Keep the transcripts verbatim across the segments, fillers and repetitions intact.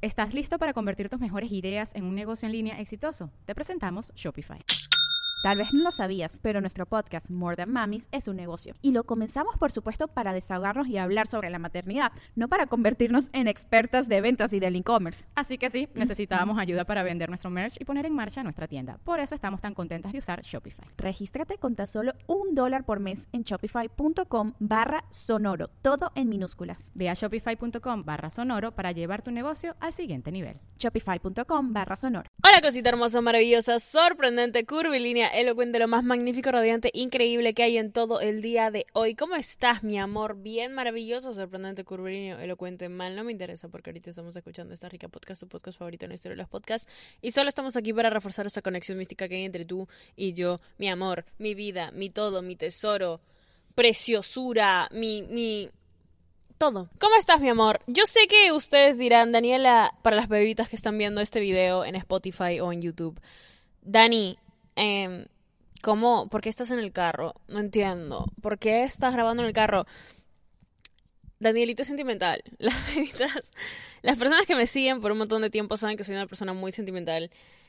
¿Estás listo para convertir tus mejores ideas en un negocio en línea exitoso? Te presentamos Shopify. Tal vez no lo sabías, pero nuestro podcast More Than Mamis es un negocio. Y lo comenzamos, por supuesto, para desahogarnos y hablar sobre la maternidad, no para convertirnos en expertas de ventas y del e-commerce. Así que sí, necesitábamos ayuda para vender nuestro merch y poner en marcha nuestra tienda. Por eso estamos tan contentas de usar Shopify. Regístrate con tan solo un dólar por mes en shopify.com barra sonoro, todo en minúsculas. Ve a shopify.com barra sonoro para llevar tu negocio al siguiente nivel. Shopify.com barra sonoro. Hola, cosita hermosa, maravillosa, sorprendente, curvilínea, elocuente, lo más magnífico, radiante, increíble que hay en todo el día de hoy. ¿Cómo estás, mi amor? Bien, maravilloso, sorprendente, curvilíneo, elocuente, mal. No me interesa porque ahorita estamos escuchando esta rica podcast, tu podcast favorito en la historia de los podcasts. Y solo estamos aquí para reforzar esa conexión mística que hay entre tú y yo, mi amor, mi vida, mi todo, mi tesoro, preciosura, mi... mi... todo. ¿Cómo estás, mi amor? Yo sé que ustedes dirán, Daniela, para las bebitas que están viendo este video en Spotify o en YouTube, Dani, eh, ¿cómo? ¿Por qué estás en el carro? No entiendo. ¿Por qué estás grabando en el carro? Danielita es sentimental. Las bebitas, las personas que me siguen por un montón de tiempo saben que soy una persona muy sentimental.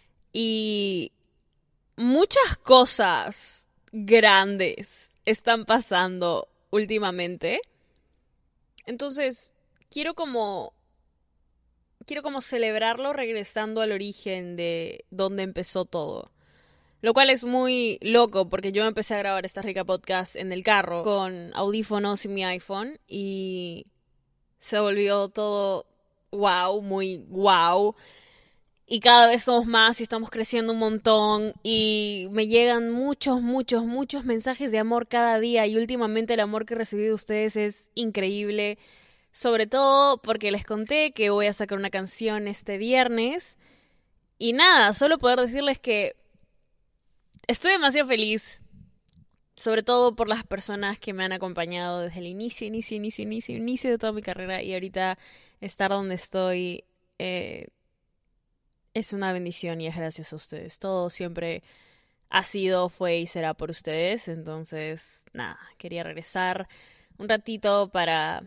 Y muchas cosas grandes están pasando últimamente. Entonces, quiero como quiero como celebrarlo regresando al origen de donde empezó todo. Lo cual es muy loco porque yo empecé a grabar esta rica podcast en el carro con audífonos y mi iPhone y se volvió todo wow, muy wow. Y cada vez somos más y estamos creciendo un montón y me llegan muchos, muchos, muchos mensajes de amor cada día y últimamente el amor que he recibido de ustedes es increíble. Sobre todo porque les conté que voy a sacar una canción este viernes y nada, solo poder decirles que estoy demasiado feliz, sobre todo por las personas que me han acompañado desde el inicio, inicio, inicio, inicio, inicio de toda mi carrera y ahorita estar donde estoy eh, es una bendición y es gracias a ustedes. Todo siempre ha sido, fue y será por ustedes. Entonces, nada, quería regresar un ratito para,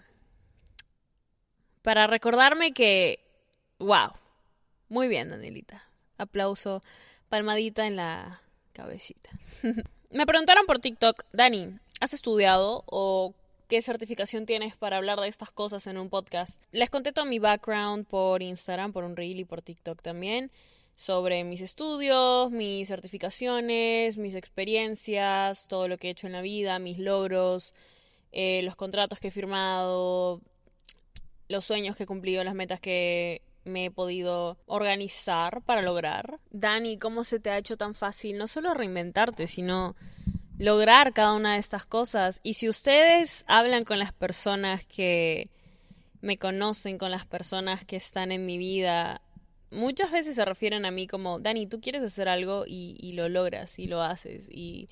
para recordarme que, wow, muy bien, Danielita. Aplauso, palmadita en la cabecita. Me preguntaron por TikTok, Dani, ¿has estudiado o qué certificación tienes para hablar de estas cosas en un podcast? Les conté todo mi background por Instagram, por un reel y por TikTok también, sobre mis estudios, mis certificaciones, mis experiencias, todo lo que he hecho en la vida, mis logros, eh, los contratos que he firmado, los sueños que he cumplido, las metas que me he podido organizar para lograr. Dani, ¿cómo se te ha hecho tan fácil no solo reinventarte, sino lograr cada una de estas cosas? Y si ustedes hablan con las personas que me conocen, con las personas que están en mi vida, muchas veces se refieren a mí como, Dani, tú quieres hacer algo y, y lo logras y lo haces. Y,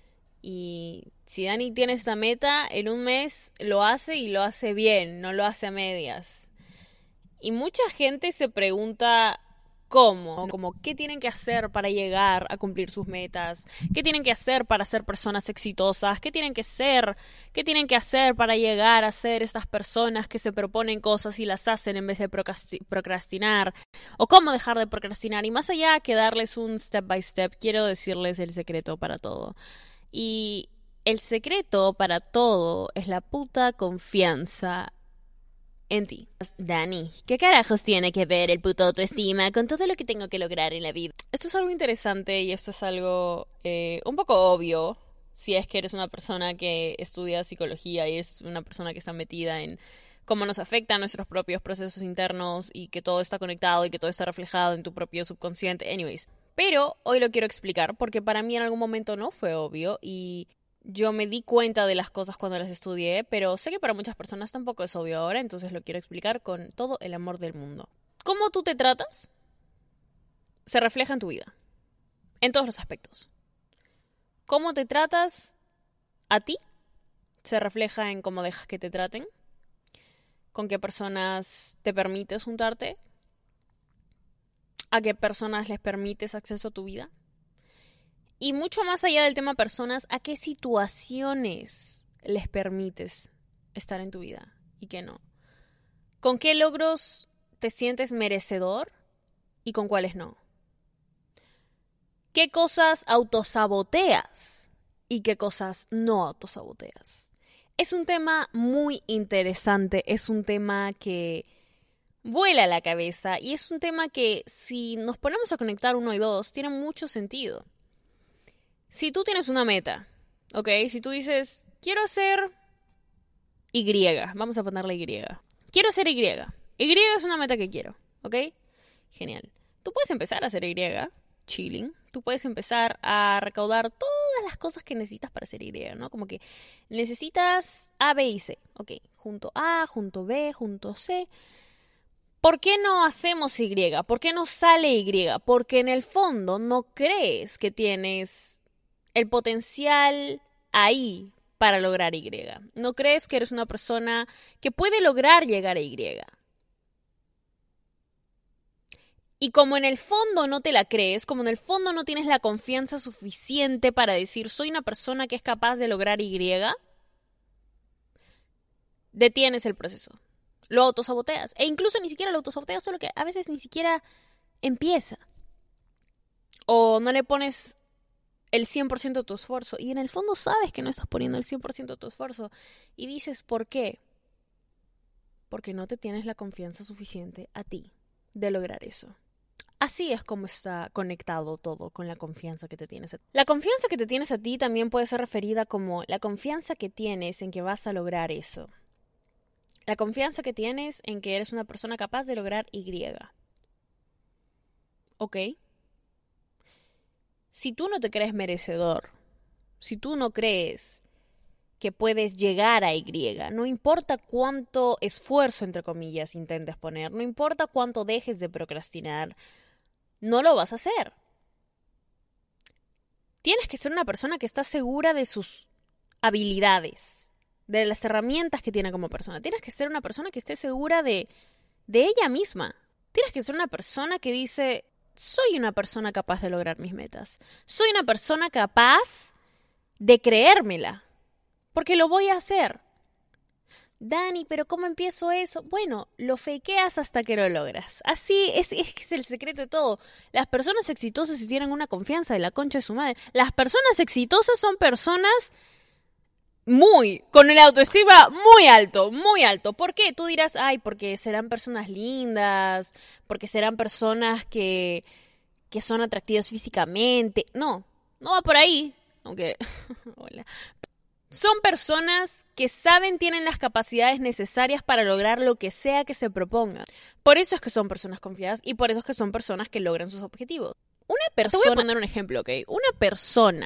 y si Dani tiene esta meta, en un mes lo hace y lo hace bien, no lo hace a medias. Y mucha gente se pregunta cómo, como qué tienen que hacer para llegar a cumplir sus metas, qué tienen que hacer para ser personas exitosas, qué tienen que ser, qué tienen que hacer para llegar a ser estas personas que se proponen cosas y las hacen en vez de procrastinar, o cómo dejar de procrastinar. Y más allá que darles un step by step, quiero decirles el secreto para todo. Y el secreto para todo es la puta confianza en ti. Dani, ¿qué carajos tiene que ver el puto autoestima con todo lo que tengo que lograr en la vida? Esto es algo interesante y esto es algo eh, un poco obvio si es que eres una persona que estudia psicología y es una persona que está metida en cómo nos afectan nuestros propios procesos internos y que todo está conectado y que todo está reflejado en tu propio subconsciente. Anyways, pero hoy lo quiero explicar porque para mí en algún momento no fue obvio y yo me di cuenta de las cosas cuando las estudié, pero sé que para muchas personas tampoco es obvio ahora, entonces lo quiero explicar con todo el amor del mundo. ¿Cómo tú te tratas? Se refleja en tu vida, en todos los aspectos. ¿Cómo te tratas a ti? Se refleja en cómo dejas que te traten, con qué personas te permites juntarte, a qué personas les permites acceso a tu vida. Y mucho más allá del tema personas, ¿a qué situaciones les permites estar en tu vida y qué no? ¿Con qué logros te sientes merecedor y con cuáles no? ¿Qué cosas autosaboteas y qué cosas no autosaboteas? Es un tema muy interesante, es un tema que vuela la cabeza y es un tema que si nos ponemos a conectar uno y dos tiene mucho sentido. Si tú tienes una meta, ¿ok? Si tú dices, quiero hacer Y, vamos a ponerle Y. Quiero hacer Y. Y es una meta que quiero, ¿ok? Genial. Tú puedes empezar a hacer Y, chilling. Tú puedes empezar a recaudar todas las cosas que necesitas para hacer Y, ¿no? Como que necesitas A, B y C. Ok, junto A, junto B, junto C. ¿Por qué no hacemos Y? ¿Por qué no sale Y? Porque en el fondo no crees que tienes el potencial ahí para lograr Y. No crees que eres una persona que puede lograr llegar a Y. Y como en el fondo no te la crees, como en el fondo no tienes la confianza suficiente para decir soy una persona que es capaz de lograr Y, detienes el proceso. Lo autosaboteas. E incluso ni siquiera lo autosaboteas, solo que a veces ni siquiera empieza. O no le pones el cien por ciento de tu esfuerzo. Y en el fondo sabes que no estás poniendo el cien por ciento de tu esfuerzo. Y dices, ¿por qué? Porque no te tienes la confianza suficiente a ti de lograr eso. Así es como está conectado todo con la confianza que te tienes a ti. La confianza que te tienes a ti también puede ser referida como la confianza que tienes en que vas a lograr eso. La confianza que tienes en que eres una persona capaz de lograr Y. ¿Ok? Si tú no te crees merecedor, si tú no crees que puedes llegar a Y, no importa cuánto esfuerzo, entre comillas, intentes poner, no importa cuánto dejes de procrastinar, no lo vas a hacer. Tienes que ser una persona que está segura de sus habilidades, de las herramientas que tiene como persona. Tienes que ser una persona que esté segura de, de ella misma. Tienes que ser una persona que dice, soy una persona capaz de lograr mis metas. Soy una persona capaz de creérmela, porque lo voy a hacer. Dani, ¿pero cómo empiezo eso? Bueno, lo fakeas hasta que lo logras. Así es, es que es el secreto de todo. Las personas exitosas sí tienen una confianza de la concha de su madre. Las personas exitosas son personas muy, con el autoestima muy alto, muy alto. ¿Por qué? Tú dirás, ay, porque serán personas lindas, porque serán personas que, que son atractivas físicamente. No, no va por ahí. Aunque, hola. Son personas que saben, tienen las capacidades necesarias para lograr lo que sea que se propongan. Por eso es que son personas confiadas y por eso es que son personas que logran sus objetivos. Una persona, te voy a poner un ejemplo, ¿ok? Una persona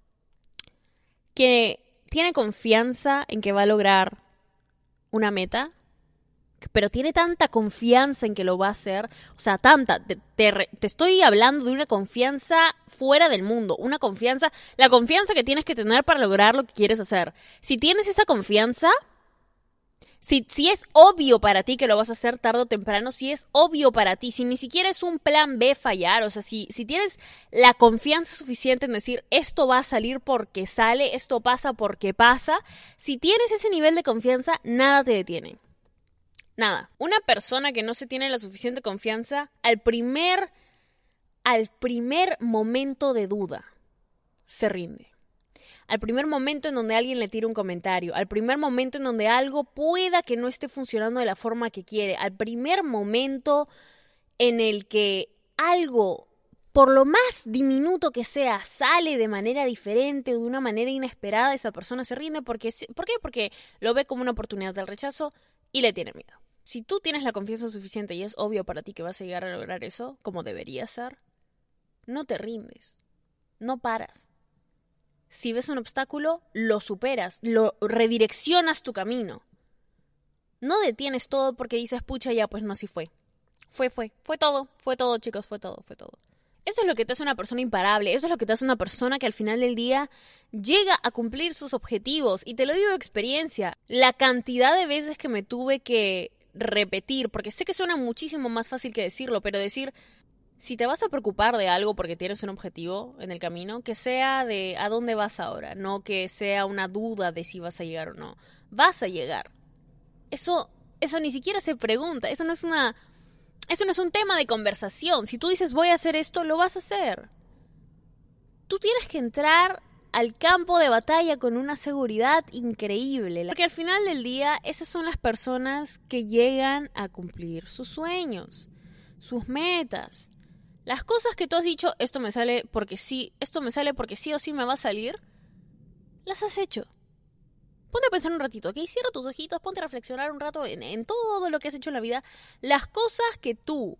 que tiene confianza en que va a lograr una meta, pero tiene tanta confianza en que lo va a hacer, o sea, tanta, te, te, te estoy hablando de una confianza fuera del mundo, una confianza, la confianza que tienes que tener para lograr lo que quieres hacer. Si tienes esa confianza, si, si es obvio para ti que lo vas a hacer tarde o temprano, si es obvio para ti, si ni siquiera es un plan B fallar, o sea, si, si tienes la confianza suficiente en decir, esto va a salir porque sale, esto pasa porque pasa, si tienes ese nivel de confianza, nada te detiene. Nada, una persona que no se tiene la suficiente confianza, al primer, al primer momento de duda, se rinde. Al primer momento en donde alguien le tira un comentario, al primer momento en donde algo pueda que no esté funcionando de la forma que quiere, al primer momento en el que algo, por lo más diminuto que sea, sale de manera diferente o de una manera inesperada, esa persona se rinde. Porque, ¿por qué? Porque lo ve como una oportunidad del rechazo y le tiene miedo. Si tú tienes la confianza suficiente y es obvio para ti que vas a llegar a lograr eso, como debería ser, no te rindes, no paras. Si ves un obstáculo, lo superas, lo redireccionas tu camino. No detienes todo porque dices, pucha, ya, pues no, sí fue. Fue, fue, fue todo, fue todo, chicos, fue todo, fue todo. Eso es lo que te hace una persona imparable, eso es lo que te hace una persona que al final del día llega a cumplir sus objetivos. Y te lo digo de experiencia, la cantidad de veces que me tuve que repetir, porque sé que suena muchísimo más fácil que decirlo, pero decir, si te vas a preocupar de algo porque tienes un objetivo en el camino, que sea de a dónde vas ahora, no que sea una duda de si vas a llegar o no. Vas a llegar. Eso, eso ni siquiera se pregunta, eso no es una, Eso no es un tema de conversación. Si tú dices voy a hacer esto, lo vas a hacer. Tú tienes que entrar al campo de batalla con una seguridad increíble. Porque al final del día, esas son las personas que llegan a cumplir sus sueños, sus metas. Las cosas que tú has dicho, esto me sale porque sí, esto me sale porque sí o sí me va a salir, las has hecho. Ponte a pensar un ratito, ¿ok? Cierra tus ojitos, ponte a reflexionar un rato en, en todo lo que has hecho en la vida. Las cosas que tú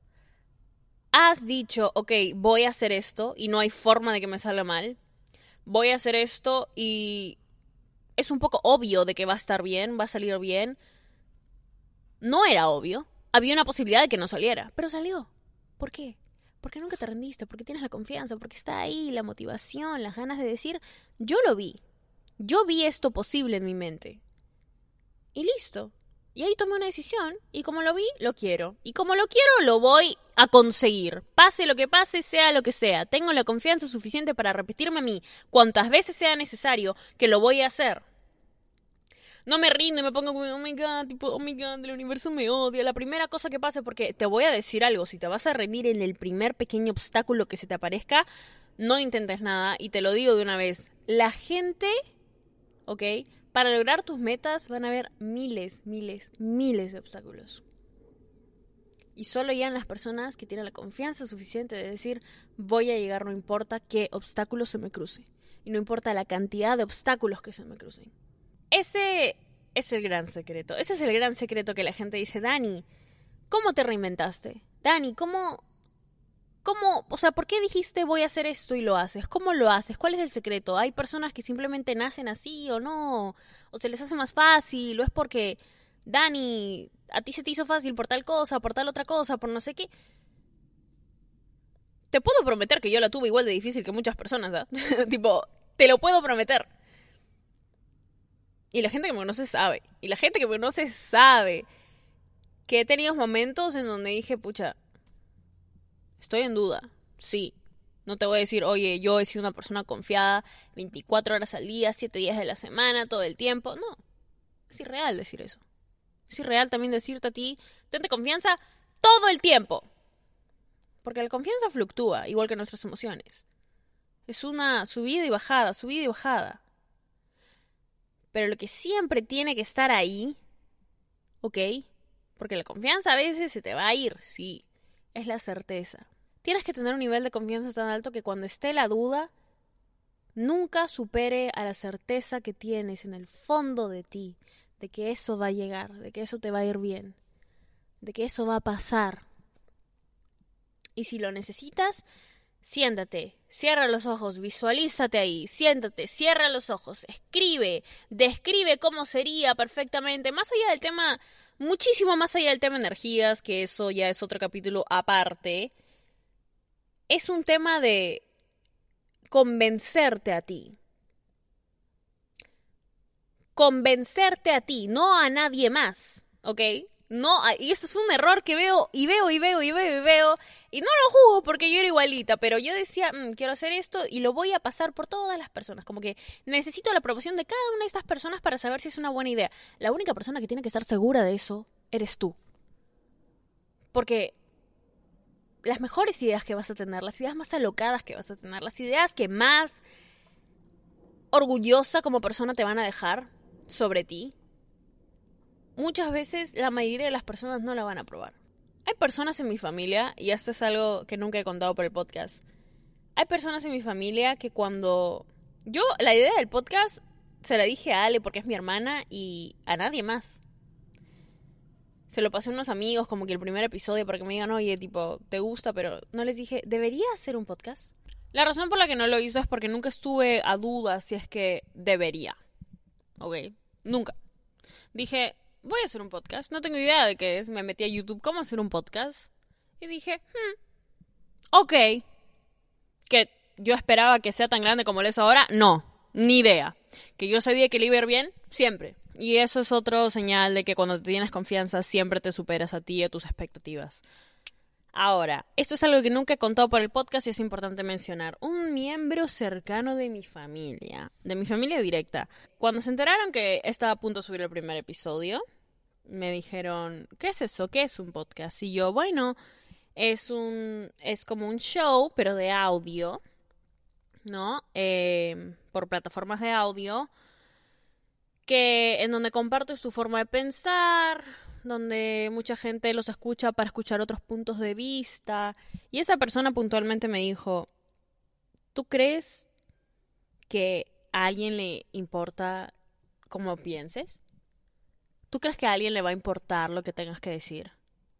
has dicho, ok, voy a hacer esto y no hay forma de que me salga mal. Voy a hacer esto y es un poco obvio de que va a estar bien, va a salir bien. No era obvio. Había una posibilidad de que no saliera, pero salió. ¿Por qué? Porque nunca te rendiste, porque tienes la confianza, porque está ahí la motivación, las ganas de decir, yo lo vi. Yo vi esto posible en mi mente. Y listo. Y ahí tomé una decisión. Y como lo vi, lo quiero. Y como lo quiero, lo voy a conseguir. Pase lo que pase, sea lo que sea. Tengo la confianza suficiente para repetirme a mí cuantas veces sea necesario que lo voy a hacer. No me rindo y me pongo como, oh my God, tipo, oh my God, el universo me odia. La primera cosa que pase, porque te voy a decir algo. Si te vas a rendir en el primer pequeño obstáculo que se te aparezca, no intentes nada. Y te lo digo de una vez. La gente, ¿ok? Para lograr tus metas van a haber miles, miles, miles de obstáculos. Y solo llegan las personas que tienen la confianza suficiente de decir, voy a llegar, no importa qué obstáculos se me cruce. Y no importa la cantidad de obstáculos que se me crucen. Ese es el gran secreto. Ese es el gran secreto que la gente dice, Dani, ¿cómo te reinventaste? Dani, ¿cómo, cómo, o sea, por qué dijiste voy a hacer esto y lo haces? ¿Cómo lo haces? ¿Cuál es el secreto? ¿Hay personas que simplemente nacen así o no? ¿O se les hace más fácil? ¿O es porque, Dani, a ti se te hizo fácil por tal cosa, por tal otra cosa, por no sé qué? Te puedo prometer que yo la tuve igual de difícil que muchas personas, ¿eh? Tipo, te lo puedo prometer. Y la gente que me conoce sabe. Y la gente que me conoce sabe que he tenido momentos en donde dije, pucha, estoy en duda. Sí. No te voy a decir, oye, yo he sido una persona confiada veinticuatro horas al día, siete días de la semana, todo el tiempo. No. Es irreal decir eso. Es irreal también decirte a ti, tente confianza todo el tiempo. Porque la confianza fluctúa, igual que nuestras emociones. Es una subida y bajada, subida y bajada. Pero lo que siempre tiene que estar ahí, ¿ok? Porque la confianza a veces se te va a ir, sí, es la certeza. Tienes que tener un nivel de confianza tan alto que cuando esté la duda, nunca supere a la certeza que tienes en el fondo de ti, de que eso va a llegar, de que eso te va a ir bien, de que eso va a pasar. Y si lo necesitas, siéntate, cierra los ojos, visualízate ahí, siéntate, cierra los ojos, escribe, describe cómo sería perfectamente, más allá del tema, muchísimo más allá del tema energías, que eso ya es otro capítulo aparte, es un tema de convencerte a ti. Convencerte a ti, no a nadie más, ¿ok? No, y eso es un error que veo y veo y veo y veo y veo y no lo juzgo porque yo era igualita, pero yo decía, mmm, quiero hacer esto y lo voy a pasar por todas las personas, como que necesito la aprobación de cada una de estas personas para saber si es una buena idea. La única persona que tiene que estar segura de eso eres tú, porque las mejores ideas que vas a tener, las ideas más alocadas que vas a tener, las ideas que más orgullosa como persona te van a dejar sobre ti, muchas veces la mayoría de las personas no la van a probar. Hay personas en mi familia, y esto es algo que nunca he contado por el podcast, hay personas en mi familia que cuando... Yo la idea del podcast se la dije a Ale porque es mi hermana y a nadie más. Se lo pasé a unos amigos como que el primer episodio para que me digan, oye, tipo, ¿te gusta? Pero no les dije, ¿debería hacer un podcast? La razón por la que no lo hizo es porque nunca estuve a dudas si es que debería. ¿Ok? Nunca. Dije... voy a hacer un podcast, no tengo idea de qué es, me metí a YouTube, ¿cómo hacer un podcast? Y dije, hmm, ok, que yo esperaba que sea tan grande como lo es ahora, no, ni idea. Que yo sabía que le iba a ir bien, siempre. Y eso es otro señal de que cuando te tienes confianza siempre te superas a ti y a tus expectativas. Ahora, esto es algo que nunca he contado por el podcast y es importante mencionar. Un miembro cercano de mi familia, de mi familia directa, cuando se enteraron que estaba a punto de subir el primer episodio, me dijeron, ¿qué es eso? ¿Qué es un podcast? Y yo, bueno, es un es como un show, pero de audio, ¿no? Eh, por plataformas de audio, que en donde comparte su forma de pensar, donde mucha gente los escucha para escuchar otros puntos de vista. Y esa persona puntualmente me dijo, ¿tú crees que a alguien le importa cómo pienses? ¿Tú crees que a alguien le va a importar lo que tengas que decir?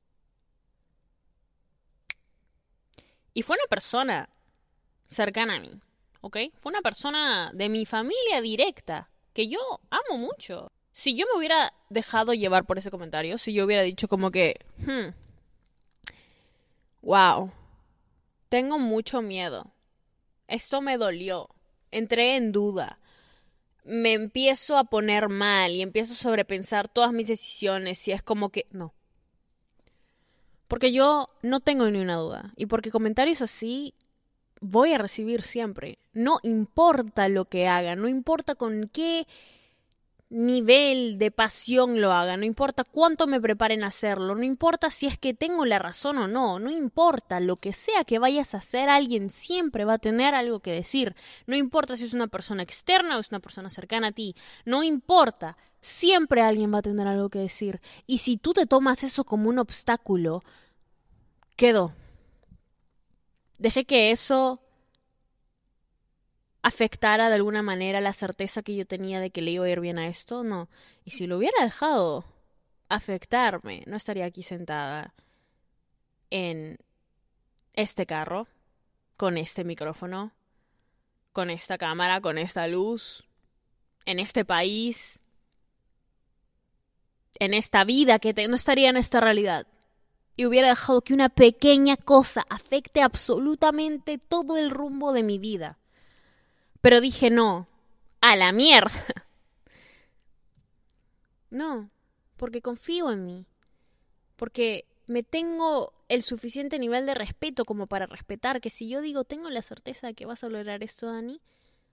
Y fue una persona cercana a mí, ¿ok? Fue una persona de mi familia directa, que yo amo mucho. Si yo me hubiera dejado llevar por ese comentario, si yo hubiera dicho como que, hmm, wow, tengo mucho miedo, esto me dolió, entré en duda, me empiezo a poner mal y empiezo a sobrepensar todas mis decisiones y es como que, no. Porque yo no tengo ni una duda. Y porque comentarios así voy a recibir siempre. No importa lo que haga, no importa con qué nivel de pasión lo haga, no importa cuánto me preparen a hacerlo, no importa si es que tengo la razón o no, no importa lo que sea que vayas a hacer, alguien siempre va a tener algo que decir. No importa si es una persona externa o es una persona cercana a ti, no importa, siempre alguien va a tener algo que decir. Y si tú te tomas eso como un obstáculo, quedó. Dejé que eso afectara de alguna manera la certeza que yo tenía de que le iba a ir bien a esto, no. Y si lo hubiera dejado afectarme, no estaría aquí sentada en este carro, con este micrófono, con esta cámara, con esta luz, en este país, en esta vida que te... no estaría en esta realidad. Y hubiera dejado que una pequeña cosa afecte absolutamente todo el rumbo de mi vida. Pero dije, no, a la mierda. No, porque confío en mí. Porque me tengo el suficiente nivel de respeto como para respetar que si yo digo, tengo la certeza de que vas a lograr esto, Dani,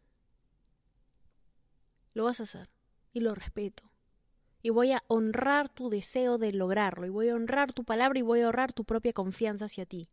lo vas a hacer. Y lo respeto. Y voy a honrar tu deseo de lograrlo. Y voy a honrar tu palabra y voy a honrar tu propia confianza hacia ti.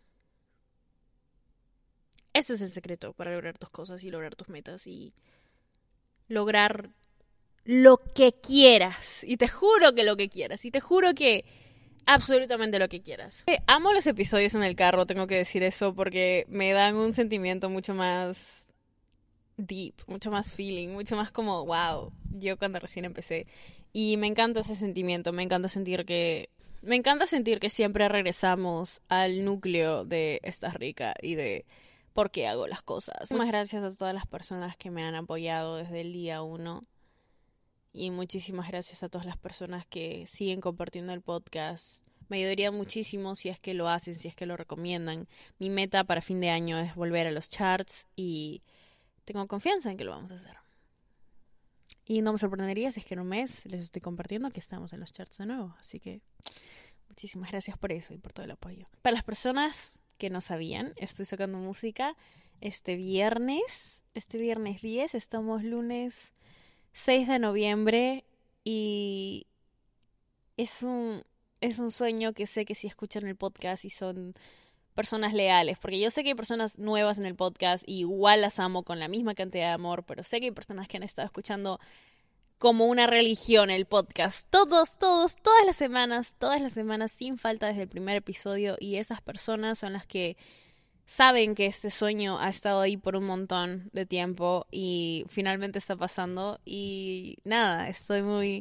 Ese es el secreto para lograr tus cosas y lograr tus metas y lograr lo que quieras. Y te juro que lo que quieras. Y te juro que absolutamente lo que quieras. Amo los episodios en el carro, tengo que decir eso, porque me dan un sentimiento mucho más deep, mucho más feeling, mucho más como, wow, yo cuando recién empecé. Y me encanta ese sentimiento, me encanta sentir que... Me encanta sentir que siempre regresamos al núcleo de Estás Rica y de... por qué hago las cosas. Muchísimas gracias a todas las personas que me han apoyado desde el día uno. Y muchísimas gracias a todas las personas que siguen compartiendo el podcast. Me ayudaría muchísimo si es que lo hacen, si es que lo recomiendan. Mi meta para fin de año es volver a los charts y tengo confianza en que lo vamos a hacer. Y no me sorprendería si es que en un mes les estoy compartiendo que estamos en los charts de nuevo. Así que muchísimas gracias por eso y por todo el apoyo. Para las personas que no sabían, estoy sacando música este viernes, este viernes diez, estamos lunes seis de noviembre y es un, es un sueño que sé que si escuchan el podcast y son personas leales, porque yo sé que hay personas nuevas en el podcast y igual las amo con la misma cantidad de amor, pero sé que hay personas que han estado escuchando como una religión el podcast, todos, todos, todas las semanas, todas las semanas sin falta desde el primer episodio y esas personas son las que saben que este sueño ha estado ahí por un montón de tiempo y finalmente está pasando y nada, estoy muy,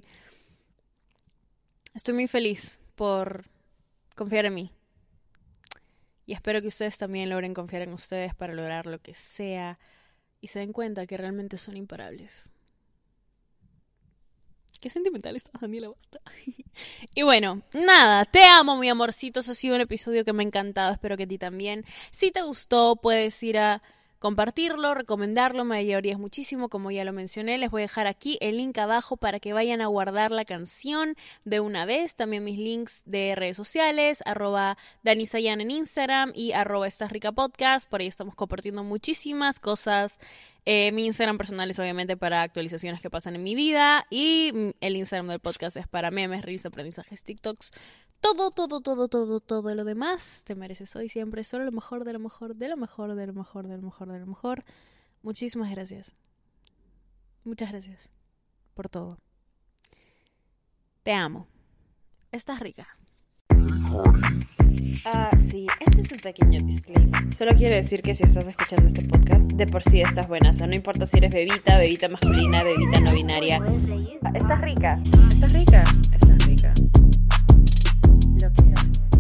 estoy muy feliz por confiar en mí. Y espero que ustedes también logren confiar en ustedes para lograr lo que sea y se den cuenta que realmente son imparables. Qué sentimental estás, Daniela, basta. Y bueno, nada, te amo, mi amorcito. Eso ha sido un episodio que me ha encantado. Espero que a ti también. Si te gustó, puedes ir a compartirlo, recomendarlo. Me ayudarías muchísimo, como ya lo mencioné. Les voy a dejar aquí el link abajo para que vayan a guardar la canción de una vez. También mis links de redes sociales, arroba Danisayan en Instagram y arroba Estás Rica Podcast. Por ahí estamos compartiendo muchísimas cosas Eh, mi Instagram personal es obviamente para actualizaciones que pasan en mi vida y el Instagram del podcast es para memes, reels, aprendizajes, TikToks. Todo, todo, todo, todo, todo lo demás te mereces hoy siempre. Solo lo mejor, de lo mejor, de lo mejor, de lo mejor, de lo mejor, de lo mejor. Muchísimas gracias. Muchas gracias por todo. Te amo. Estás rica. Ah, sí, este es un pequeño disclaimer. Solo quiero decir que si estás escuchando este podcast, de por sí estás buena. O sea, no importa si eres bebita, bebita masculina, bebita no binaria. Estás rica. ¿Estás rica? Estás rica. Lo que...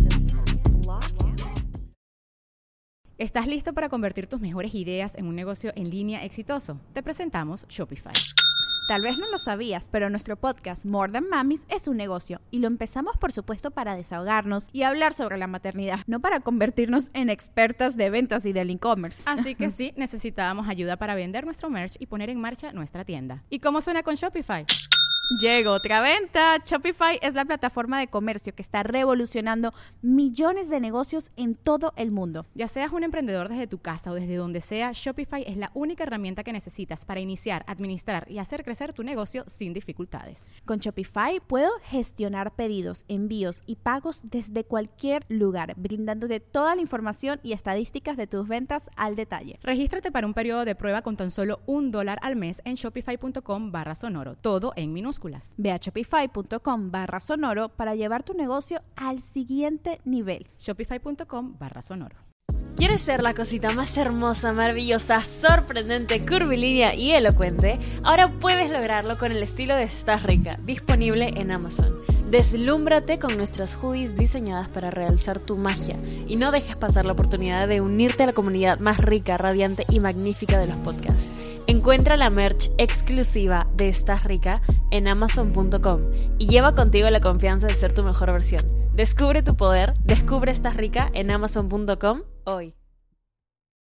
¿Estás listo para convertir tus mejores ideas en un negocio en línea exitoso? Te presentamos Shopify. Tal vez no lo sabías, pero nuestro podcast More Than Mamis es un negocio y lo empezamos por supuesto para desahogarnos y hablar sobre la maternidad, no para convertirnos en expertas de ventas y del e-commerce. Así que sí, necesitábamos ayuda para vender nuestro merch y poner en marcha nuestra tienda. ¿Y cómo suena con Shopify? Llegó otra venta. Shopify es la plataforma de comercio que está revolucionando millones de negocios en todo el mundo. Ya seas un emprendedor desde tu casa o desde donde sea, Shopify es la única herramienta que necesitas para iniciar, administrar y hacer crecer tu negocio sin dificultades. Con Shopify puedo gestionar pedidos, envíos y pagos desde cualquier lugar, brindándote toda la información y estadísticas de tus ventas al detalle. Regístrate para un periodo de prueba con tan solo un dólar al mes en shopify.com barra sonoro, todo en minúsculas. Ve a shopify.com barra sonoro para llevar tu negocio al siguiente nivel. Shopify.com barra sonoro. ¿Quieres ser la cosita más hermosa, maravillosa, sorprendente, curvilínea y elocuente? Ahora puedes lograrlo con el estilo de Estás Rica, disponible en Amazon. Deslúmbrate con nuestras hoodies diseñadas para realzar tu magia y no dejes pasar la oportunidad de unirte a la comunidad más rica, radiante y magnífica de los podcasts. Encuentra la merch exclusiva de Estás Rica en amazon punto com y lleva contigo la confianza de ser tu mejor versión. Descubre tu poder, descubre Estás Rica en amazon punto com hoy.